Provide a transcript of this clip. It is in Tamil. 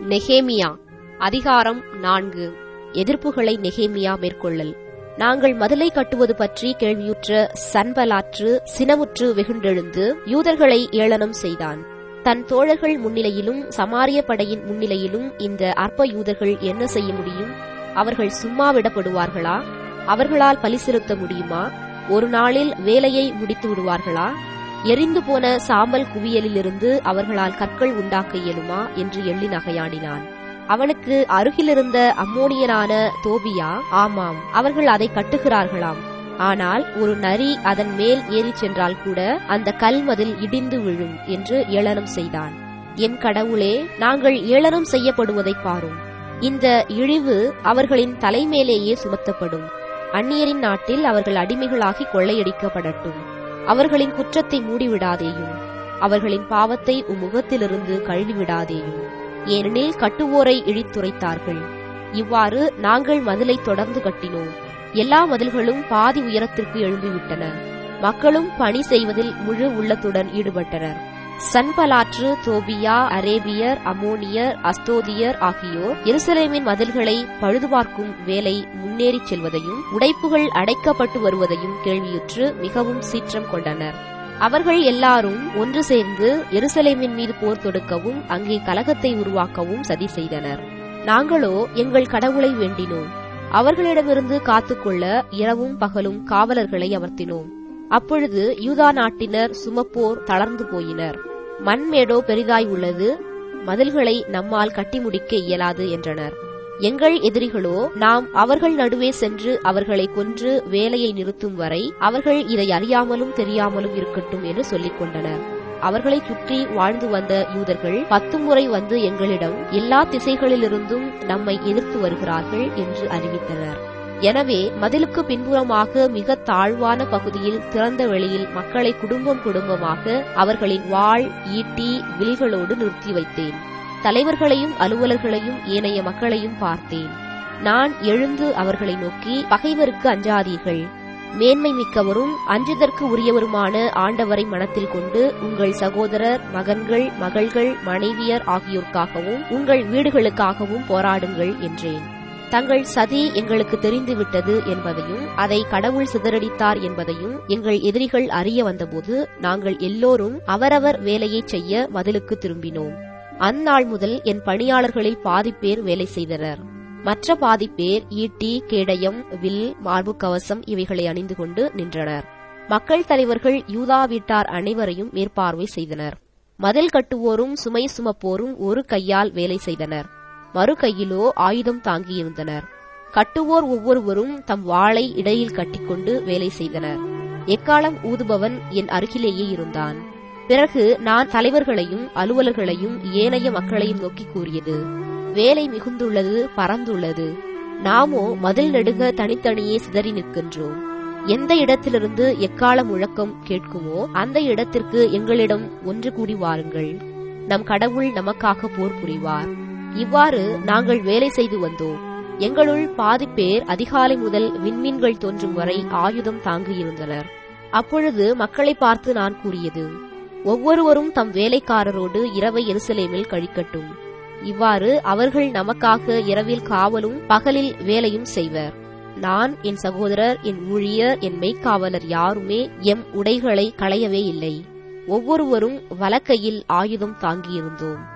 நெகேமியா அதிகாரம் 4. எதிர்ப்புகளை நெகேமியா மேற்கொள்ளல். நாங்கள் மதிலை கட்டுவது பற்றி கேள்வியுற்ற சன்பலாற்று சினமுற்று வெகுண்டெழுந்து யூதர்களை ஏளனம் செய்தான். தன் தோழர்கள் முன்னிலையிலும் சமாரிய படையின் முன்னிலையிலும் இந்த அற்ப யூதர்கள் என்ன செய்ய முடியும்? அவர்கள் சும்மா விடப்படுவார்களா? அவர்களால் பலி செலுத்த முடியுமா? ஒரு நாளில் வேலையை முடித்து விடுவார்களா? எரிந்து போன சாம்பல் குவியலிலிருந்து அவர்களால் கற்கள் உண்டாக்க இயலுமா என்று எள்ளி நகையாடினான். அவனுக்கு அருகிலிருந்த அம்மோனியனான தோபியா, ஆமாம், அவர்கள் அதை கட்டுகிறார்களாம். ஆனால் ஒரு நரி அதன் மேல் ஏறிச் சென்றால் கூட அந்த கல்மதில் இடிந்து விழும் என்று ஏளனம் செய்தான். என் கடவுளே, நாங்கள் ஏளனம் செய்யப்படுவதை பாரும். இந்த இழிவு அவர்களின் தலைமேலேயே சுமத்தப்படும். அந்நியரின் நாட்டில் அவர்கள் அடிமைகளாகி கொள்ளையடிக்கப்படட்டும். அவர்களின் குற்றத்தை மூடிவிடாதேயும், அவர்களின் பாவத்தை முகத்திலிருந்து கழுவிவிடாதேயும். ஏனெனில் கட்டுவோரை இழித்துரைத்தார்கள். இவ்வாறு நாங்கள் மதிலை தொடர்ந்து கட்டினோம். எல்லா மதில்களும் பாதி உயரத்திற்கு எழும்பிவிட்டன. மக்களும் பணி செய்வதில் முழு உள்ளத்துடன் ஈடுபட்டனர். சன்பலாற்று, தோபியா, அரேபியர், அம்மோனியர், அஸ்தோதியர் ஆகியோர் எருசலேமின் மதில்களை பழுதுபார்க்கும் வேலை முன்னேறிச் செல்வதையும் உடைப்புகள் அடைக்கப்பட்டு வருவதையும் கேள்வியுற்று மிகவும் சீற்றம் கொண்டனர். அவர்கள் எல்லாரும் ஒன்று சேர்ந்து எருசலேமின் மீது போர் தொடுக்கவும் அங்கே கலகத்தை உருவாக்கவும் சதி செய்தனர். நாங்களோ எங்கள் கடவுளை வேண்டினோம். அவர்களிடமிருந்து காத்துக்கொள்ள இரவும் பகலும் காவலர்களை அமர்த்தினோம். அப்பொழுது யூதா நாட்டினர் சுமப்போர் தளர்ந்து போயினர். மண்மேடோ பெரிதாய் உள்ளது, மதில்களை நம்மால் கட்டி முடிக்க இயலாது என்றனர். எங்கள் எதிரிகளோ, நாம் அவர்கள் நடுவே சென்று அவர்களை கொன்று வேலையை நிறுத்தும் வரை அவர்கள் இதை அறியாமலும் தெரியாமலும் இருக்கட்டும் என்று சொல்லிக் கொண்டனர். அவர்களை சுற்றி வாழ்ந்து வந்த யூதர்கள் 10 முறை வந்து எங்களிடம் எல்லா திசைகளிலிருந்தும் நம்மை எதிர்த்து வருகிறார்கள் என்று அறிவித்தனர். எனவே மதிலுக்கு பின்புறமாக மிக தாழ்வான பகுதியில் திறந்த வெளியில் மக்களை குடும்பம் குடும்பமாக அவர்களின் வாள், ஈட்டி, வில்களோடு நிறுத்தி வைத்தேன். தலைவர்களையும் அலுவலர்களையும் ஏனைய மக்களையும் பார்த்தேன். நான் எழுந்து அவர்களை நோக்கி, பகைவருக்கு அஞ்சாதீர்கள். மேன்மை மிக்கவரும் அஞ்சுதற்கு உரியவருமான ஆண்டவரை மனத்தில் கொண்டு உங்கள் சகோதரர், மகன்கள், மகள்கள், மனைவியர் ஆகியோருக்காகவும் உங்கள் வீடுகளுக்காகவும் போராடுங்கள் என்றேன். தங்கள் சதி எங்களுக்கு தெரிந்துவிட்டது என்பதையும் அதை கடவுள் சிதறடித்தார் என்பதையும் எங்கள் எதிரிகள் அறிய வந்தபோது நாங்கள் எல்லோரும் அவரவர் வேலையை செய்ய மதிலுக்கு திரும்பினோம். அந்நாள் முதல் என் பணியாளர்களில் பாதிப்பேர் வேலை செய்தனர். மற்ற பாதிப்பேர் ஈட்டி, கேடயம், வில், மார்பு கவசம் இவைகளை அணிந்து கொண்டு நின்றனர். மக்கள் தலைவர்கள் யூதா வீட்டார் அனைவரையும் மேற்பார்வை செய்தனர். மதில் கட்டுவோரும் சுமை சுமப்போரும் ஒரு கையால் வேலை செய்தனர், மறு கையிலோ ஆயுதம் தாங்கியிருந்தனர். கட்டுவோர் ஒவ்வொருவரும் தம் வாளை இடையில் கட்டிக்கொண்டு வேலை செய்தனர். எக்காலம் ஊதுபவன் என் அருகிலேயே இருந்தான். பிறகு நான் தலைவர்களையும் அலுவலர்களையும் ஏனைய மக்களையும் நோக்கி கூறியது, வேலை மிகுந்துள்ளது, பறந்துள்ளது. நாமோ மதில் நெடுக தனித்தனியே சிதறி நிற்கின்றோம். எந்த இடத்திலிருந்து எக்கால முழக்கம் கேட்குமோ அந்த இடத்திற்கு எங்களிடம் ஒன்று கூடி வாருங்கள். நம் கடவுள் நமக்காக போர் புரிவார். இவ்வாறு நாங்கள் வேலை செய்து வந்தோம். எங்களுள் பாதிப்பேர் அதிகாலை முதல் விண்மீன்கள் தோன்றும் வரை ஆயுதம் தாங்கியிருந்தனர். அப்பொழுது மக்களை பார்த்து நான் கூறியது, ஒவ்வொருவரும் தம் வேலைக்காரரோடு இரவை எருசலேமில் கழிக்கட்டும். இவ்வாறு அவர்கள் நமக்காக இரவில் காவலும் பகலில் வேலையும் செய்வர். நான், என் சகோதரர், என் ஊழியர், என் மெய்க்காவலர் யாருமே எம் உடைகளை களையவே இல்லை. ஒவ்வொருவரும் வலக்கையில் ஆயுதம் தாங்கியிருந்தோம்.